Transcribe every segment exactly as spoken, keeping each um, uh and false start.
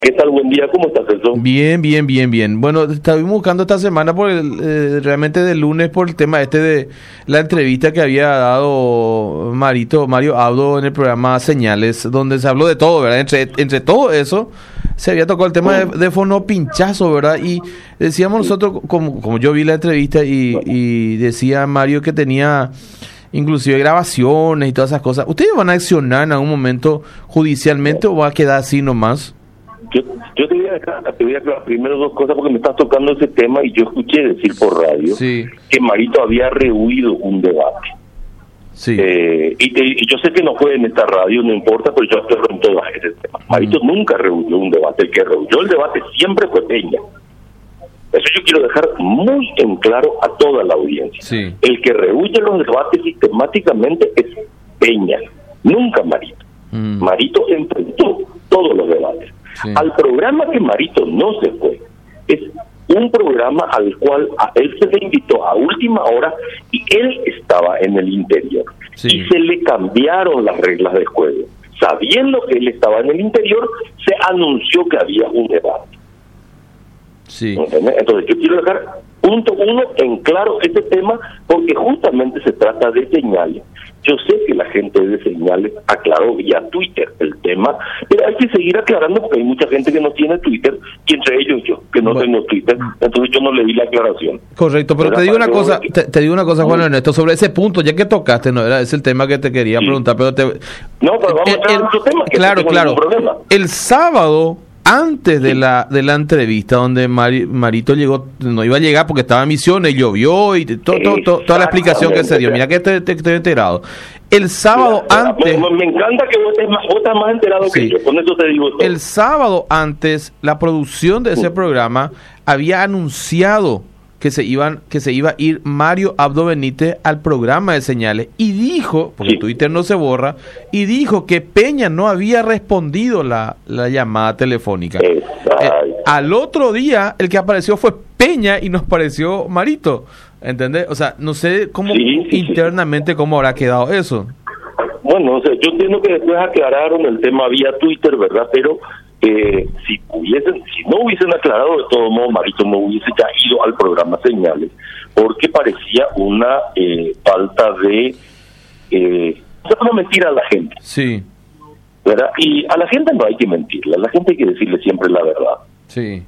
¿Qué tal? Buen día, ¿cómo estás, Celso? Bien, bien, bien, bien. Bueno, estuvimos buscando esta semana por el, eh, realmente del lunes por el tema este de la entrevista que había dado Marito, Mario Abdo en el programa Señales, donde se habló de todo, ¿verdad? Entre, entre todo eso, se había tocado el tema de, de fonopinchazo, ¿verdad? Y decíamos nosotros, como, como yo vi la entrevista y, y decía Mario que tenía inclusive grabaciones y todas esas cosas. ¿Ustedes van a accionar en algún momento judicialmente o va a quedar así nomás? Yo, yo te voy a dejar, te voy a aclarar primero dos cosas porque me estás tocando ese tema y yo escuché decir por radio sí. que Marito había rehuido un debate. Sí. Eh, y, te, y yo sé que no fue en esta radio, no importa, pero yo aclaro en todas ese tema. Marito mm. nunca rehuyó un debate. El que rehuyó el debate siempre fue Peña. Eso yo quiero dejar muy en claro a toda la audiencia. Sí. El que rehuye los debates sistemáticamente es Peña, nunca Marito. Mm. Marito enfrentó todos los debates. Sí. Al programa que Marito no se fue, es un programa al cual a él se le invitó a última hora y él estaba en el interior. Sí. Y se le cambiaron las reglas del juego. Sabiendo que él estaba en el interior, se anunció que había un debate. Sí. Entonces yo quiero dejar punto uno en claro este tema porque justamente se trata de señales. Yo sé que la gente de Señales aclaró vía Twitter el tema, pero hay que seguir aclarando porque hay mucha gente que no tiene Twitter y entre ellos yo, que no bueno. tengo Twitter, entonces yo no le di la aclaración. Correcto, pero te digo una cosa, que... te, te digo una cosa, Juan Ernesto, sobre ese punto, ya que tocaste, no era ese el tema que te quería sí. preguntar, pero te... No, pero vamos el, a entrar en otro tema, que claro, claro. El sábado, antes de la de la entrevista donde Mari, Marito llegó, no iba a llegar porque estaba en misiones, llovió y to, to, to, toda la explicación que se dio. Mira que te, te, te he enterado. El sábado mira, antes... Me, me encanta que vos estés más, vos estás más enterado sí. que yo, con eso te digo todo. El sábado antes, la producción de ese uh. programa había anunciado que se iban que se iba a ir Mario Abdo Benítez al programa de Señales y dijo, porque sí. Twitter no se borra, y dijo que Peña no había respondido la, la llamada telefónica. Eh, al otro día el que apareció fue Peña y nos pareció Marito, ¿entendés? O sea, no sé cómo sí, sí, internamente sí. cómo habrá quedado eso. Bueno, o sea, yo entiendo que después aclararon el tema vía Twitter, ¿verdad? Pero Eh, si hubiesen, si no hubiesen aclarado, de todo modo Marito no hubiese ya ido al programa Señales, porque parecía una eh, falta de eh, no mentir a la gente, sí, ¿verdad? Y a la gente no hay que mentirle, a la gente hay que decirle siempre la verdad. Sí.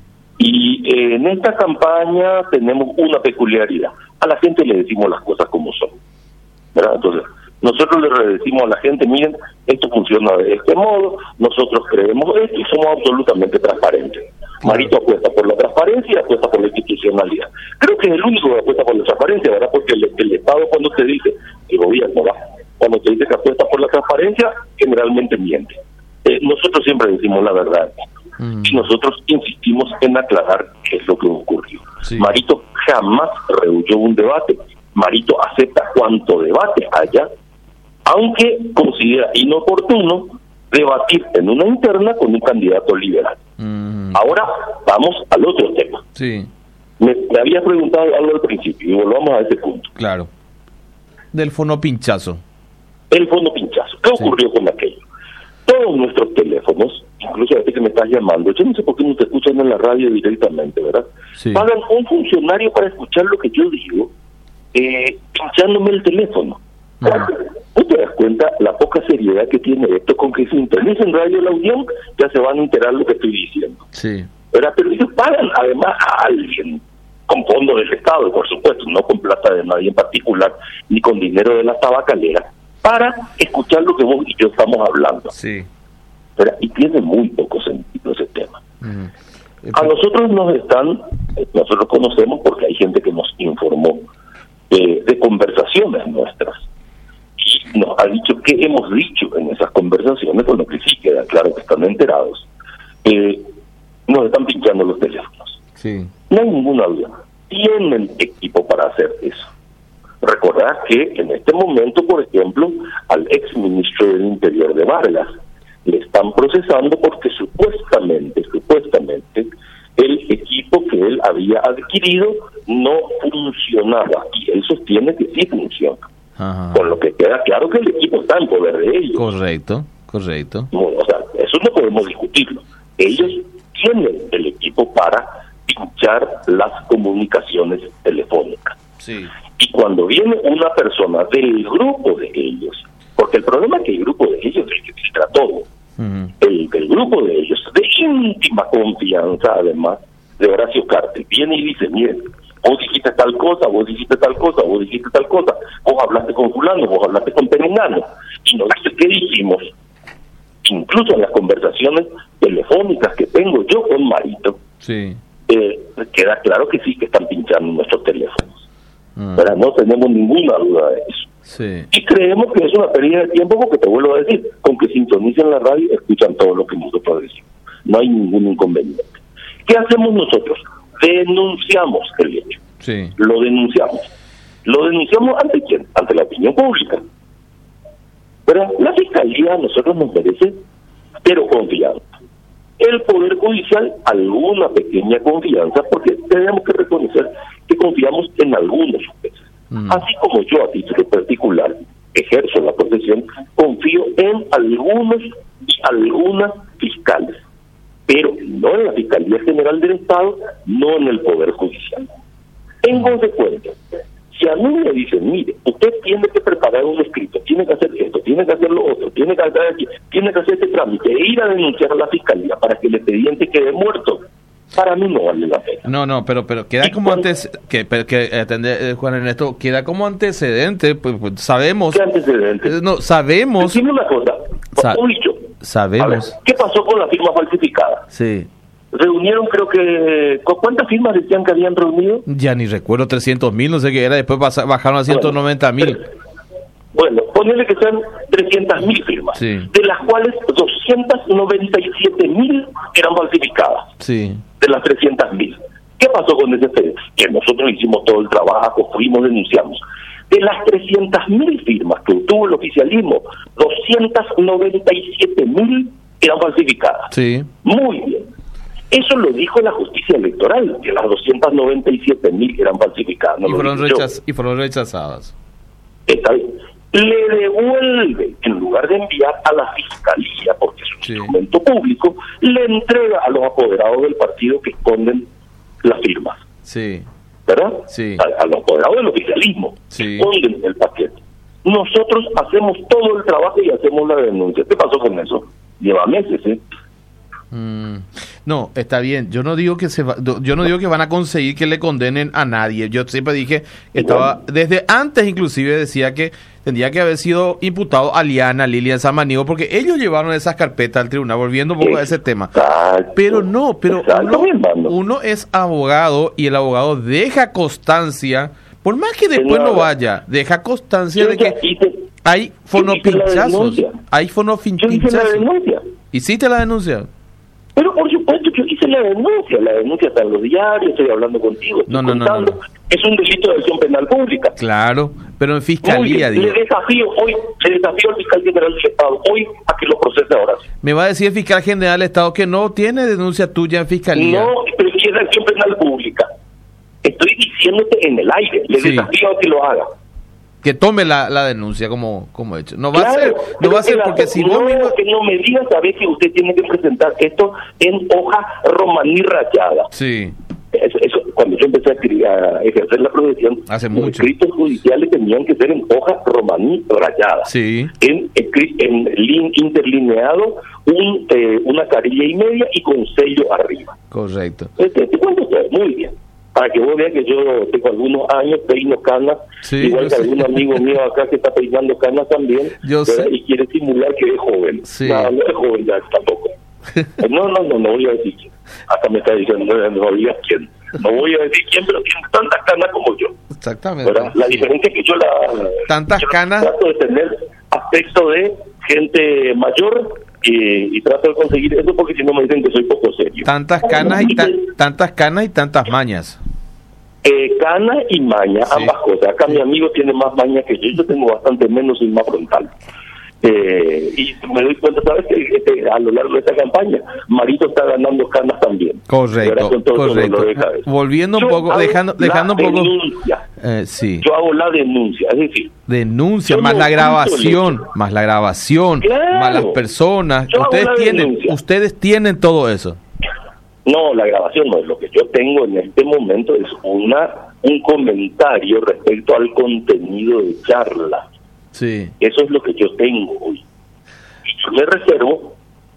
Y eh, en esta campaña tenemos una peculiaridad, a la gente le decimos las cosas como son, ¿verdad? Entonces nosotros le decimos a la gente, miren, esto funciona de este modo, nosotros creemos esto y somos absolutamente transparentes. Marito apuesta por la transparencia y apuesta por la institucionalidad. Creo que es el único que apuesta por la transparencia, ¿verdad? Porque el, el Estado cuando te dice, el gobierno va, cuando te dice que apuesta por la transparencia, generalmente miente. Eh, nosotros siempre decimos la verdad. Mm. Y nosotros insistimos en aclarar qué es lo que ocurrió. Sí. Marito jamás rehuyó un debate. Marito acepta cuanto debate haya, aunque considera inoportuno debatir en una interna con un candidato liberal. Mm. Ahora vamos al otro tema. Sí. Me, me había preguntado algo al principio y volvamos a ese punto. Claro. Del fonopinchazo. El fonopinchazo. ¿Qué sí. ocurrió con aquello? Todos nuestros teléfonos, incluso a este que me estás llamando, yo no sé por qué no te escuchan en la radio directamente, ¿verdad? Sí. Pagan un funcionario para escuchar lo que yo digo, eh, pinchándome el teléfono. ¿No te das cuenta la poca seriedad que tiene esto? Con que si interesa en Radio La Unión ya se van a enterar lo que estoy diciendo. Sí. ¿Verdad? Pero ellos pagan además a alguien con fondos del Estado, por supuesto, no con plata de nadie en particular, ni con dinero de la tabacalera, para escuchar lo que vos y yo estamos hablando. Sí. ¿Verdad? Y tiene muy poco sentido ese tema. Uh-huh. A nosotros nos están, nosotros conocemos porque hay gente que nos informó eh, de conversaciones nuestras. Y nos ha dicho qué hemos dicho en esas conversaciones, con lo que sí queda claro que están enterados. Eh, nos están pinchando los teléfonos. Sí. No hay ninguna duda. Tienen equipo para hacer eso. Recordad que en este momento, por ejemplo, al ex ministro del Interior de Vargas le están procesando porque supuestamente, supuestamente, el equipo que él había adquirido no funcionaba y él sostiene que sí funciona. Ajá. Con lo que queda claro que el equipo está en poder de ellos. Correcto, correcto. No, o sea, eso no podemos discutirlo. Ellos tiene el equipo para pinchar las comunicaciones telefónicas. Sí. Y cuando viene una persona del grupo de ellos, porque el problema es que el grupo de ellos es el que filtra todo, uh-huh. el, el grupo de ellos, de íntima confianza además, de Horacio Cartes, viene y dice, miren, vos dijiste tal cosa, vos dijiste tal cosa, vos dijiste tal cosa, vos hablaste con fulano, vos hablaste con perengano, y no dice qué dijimos. Incluso en las conversaciones telefónicas que tengo yo con Marito, sí. eh, queda claro que sí, que están pinchando nuestros teléfonos. Uh-huh. Pero no tenemos ninguna duda de eso. Sí. Y creemos que es una pérdida de tiempo porque, te vuelvo a decir, con que sintonicen la radio, escuchan todo lo que nosotros decimos. No hay ningún inconveniente. ¿Qué hacemos nosotros? Denunciamos el hecho. Sí. Lo denunciamos. ¿Lo denunciamos ante quién? Ante la opinión pública. Pero la Fiscalía a nosotros nos merece, pero confianza. El Poder Judicial, alguna pequeña confianza, porque tenemos que reconocer que confiamos en algunos jueces. Mm. Así como yo a título particular ejerzo la profesión, confío en algunos y algunas fiscales, pero no en la Fiscalía General del Estado, no en el Poder Judicial. En consecuencia, si a mí me dicen, mire, usted tiene que preparar un escrito, tiene que hacer esto, tiene que hacer lo otro, tiene que hacer aquí, tiene que hacer este trámite e ir a denunciar a la Fiscalía para que el expediente quede muerto, para mí no vale la pena. No, no, pero pero queda como cuando, antes que que atender, eh, Juan Ernesto, queda como antecedente, pues, pues sabemos. ¿Qué antecedente? Eh, no, sabemos. Dime una cosa, Sa- Ulicho, sabemos. A ver, ¿qué pasó con la firma falsificada? Sí. Reunieron, creo que... ¿Cuántas firmas decían que habían reunido? Ya ni recuerdo, trescientos mil, no sé qué era, después basa, bajaron a ciento noventa mil. Bueno, ponele que sean trescientas mil firmas, sí. de las cuales doscientas noventa y siete mil eran falsificadas, sí. de las trescientas mil. ¿Qué pasó con ese expediente? Que nosotros hicimos todo el trabajo, fuimos, denunciamos. De las trescientas mil firmas que obtuvo el oficialismo, doscientas noventa y siete mil eran falsificadas. Sí. Muy bien. Eso lo dijo la justicia electoral, que las doscientas noventa y siete mil eran falsificadas. No y, fueron rechaz- y fueron rechazadas. Está bien. Le devuelve, en lugar de enviar a la Fiscalía, porque es un sí. instrumento público, le entrega a los apoderados del partido que esconden las firmas. Sí. ¿Verdad? Sí. A, a los apoderados del oficialismo, sí. que esconden el paquete. Nosotros hacemos todo el trabajo y hacemos la denuncia. ¿Qué pasó con eso? Lleva meses, ¿eh? Mm, no, está bien. Yo no digo que se va, yo no digo que van a conseguir que le condenen a nadie. Yo siempre dije que estaba desde antes, inclusive decía que tendría que haber sido imputado Aliana, Lilian Samaniego, porque ellos llevaron esas carpetas al tribunal, volviendo un poco a ese tema. Pero no, pero uno, uno es abogado y el abogado deja constancia, por más que después no vaya, deja constancia de que hay fonopinchazos, hay fonopinchazos. ¿Hiciste la denuncia? Pero por supuesto yo hice la denuncia, la denuncia está en los diarios, estoy hablando contigo, estoy no, no, contando. No, no, no. Es un delito de acción penal pública. Claro, pero en fiscalía, digo. Le desafío hoy, le desafío al fiscal general del Estado hoy a que lo procese ahora. Me va a decir el fiscal general del Estado que no tiene denuncia tuya en fiscalía. No, pero si es de acción penal pública. Estoy diciéndote en el aire, le sí. desafío a que lo haga. Que tome la, la denuncia como, como hecho. No va claro, a ser, no va a ser porque si no, vos mismo... que no me digas, sabes que usted tiene que presentar esto en hoja romaní rayada. Sí. Eso, eso, cuando yo empecé a, escribir, a ejercer la profesión, hace los mucho. escritos judiciales tenían que ser en hoja romaní rayada. Sí. En, en, en interlineado, un, eh, una carilla y media y con sello arriba. Correcto. Este, te cuento todo, muy bien. Para que vos veas que yo tengo algunos años, peino canas, sí, igual que sé. Algún amigo mío acá que está peinando canas también, yo sé. Y quiere simular que es joven. Sí. No, no es joven ya tampoco. No, no, no, no voy a decir quién. Acá me está diciendo, no, no digas quién. No voy a decir quién, pero tiene tantas canas como yo. Exactamente. ¿Verdad? La diferencia es que yo la... Tantas yo canas... trato de tener aspecto de gente mayor y, y trato de conseguir eso porque si no me dicen que soy poco serio. Tantas canas y ta- tantas canas y tantas mañas. Eh, cana y maña, sí. Ambas cosas. Acá mi amigo tiene más maña que yo, yo tengo bastante menos y más frontal. Eh, y me doy cuenta, ¿sabes? Que este, a lo largo de esta campaña, Marito está ganando canas también. Correcto, correcto. Volviendo un poco, dejando, dejando un poco. Denuncia. Eh, sí. Yo hago la denuncia, es decir. Denuncia, más no la grabación, más la grabación, claro. más las personas. Yo ustedes tienen, ustedes tienen todo eso. No, la grabación no es lo que yo tengo en este momento, es una un comentario respecto al contenido de charla. Sí. Eso es lo que yo tengo hoy. Y yo me reservo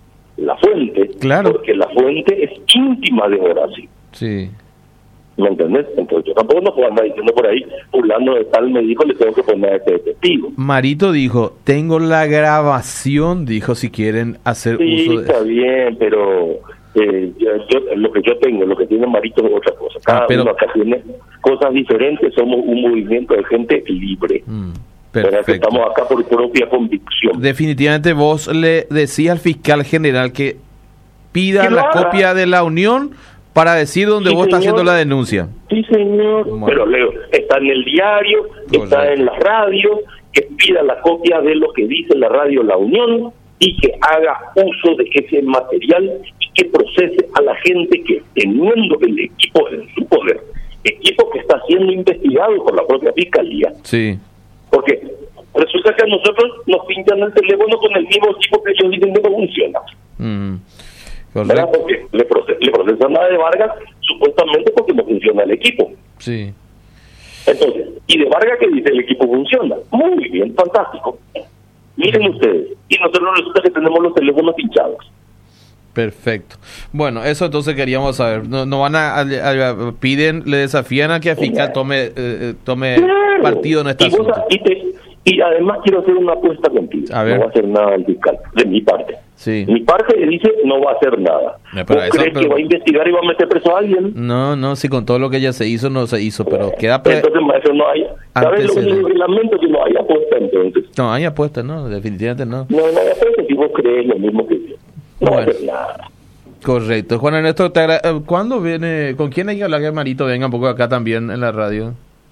la fuente, claro, porque la fuente es íntima de Horacio. Sí. ¿Me entendés? Entonces yo tampoco no puedo andar diciendo por ahí, burlando de tal me dijo, le tengo que poner a este testigo. Marito dijo, tengo la grabación, dijo, si quieren hacer sí, uso de... está bien, pero eh, yo, yo, lo que yo tengo, lo que tiene Marito es otra cosa. Cada ah, pero... uno acá tiene cosas diferentes, somos un movimiento de gente libre. Mm, pero que estamos acá por propia convicción. Definitivamente vos le decís al fiscal general que pida la haga? copia de la unión para decir dónde sí, vos estás haciendo señor. la denuncia. Sí, señor. Bueno. Pero Leo, está en el diario, Correcto. Está en la radio, que pida la copia de lo que dice la radio La Unión y que haga uso de ese material y que procese a la gente que, teniendo el equipo en su poder, equipo que está siendo investigado por la propia fiscalía. Sí. Porque resulta que a nosotros nos pinchan el teléfono con el mismo equipo que ellos dicen que no funciona. Mm. ¿Verdad? Porque le, proces, le procesan la de Vargas supuestamente porque no funciona el equipo. Sí. Entonces, ¿y de Vargas qué dice? El equipo funciona. Muy bien, fantástico. Miren ustedes, y nosotros resulta que tenemos los teléfonos pinchados. Perfecto. Bueno, eso entonces queríamos saber. No, no van a, a, a piden, le desafían a que a fiscal tome eh, tome claro. partido en esta y, asunto. y, te, y además quiero hacer una apuesta contigo. A ver. No va a hacer nada el fiscal, de mi parte. Sí. Mi parte le dice no va a hacer nada. ¿Vos crees pero... que va a investigar y va a meter preso a alguien? No, no, si con todo lo que ya se hizo, no se hizo, pero eh, queda... Pre... Entonces, maestro, no hay... ¿Sabes lo que es el reglamento? Que no hay apuesta, entonces. No, hay apuesta, no, definitivamente no. No, no hay apuesta si vos crees lo mismo que yo. No bueno. va a hacer nada. Correcto. Juan Ernesto, te agra... ¿cuándo viene? ¿Con quién hay que hablar que Marito venga un poco acá también en la radio?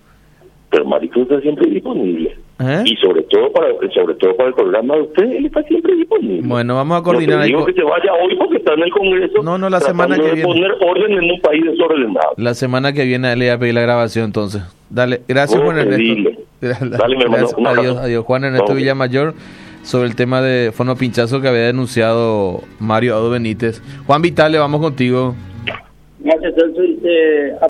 Pero Marito está siempre disponible. ¿Eh? Y sobre todo para sobre todo para el programa de usted, él está siempre disponible. Bueno, vamos a coordinar. No te digo ahí... que se vaya hoy porque está en el Congreso. No, no, la semana que de viene. poner orden en un país desordenado. La semana que viene le voy a pedir la grabación entonces. Dale, gracias oh, Juan Ernesto. Dile. Dale, mi hermano. Adiós, adiós. Juan Ernesto no. Villamayor, sobre el tema de fono pinchazo que había denunciado Mario Audo Benítez. Juan Vitale, vamos contigo. Gracias, Celso. Eh,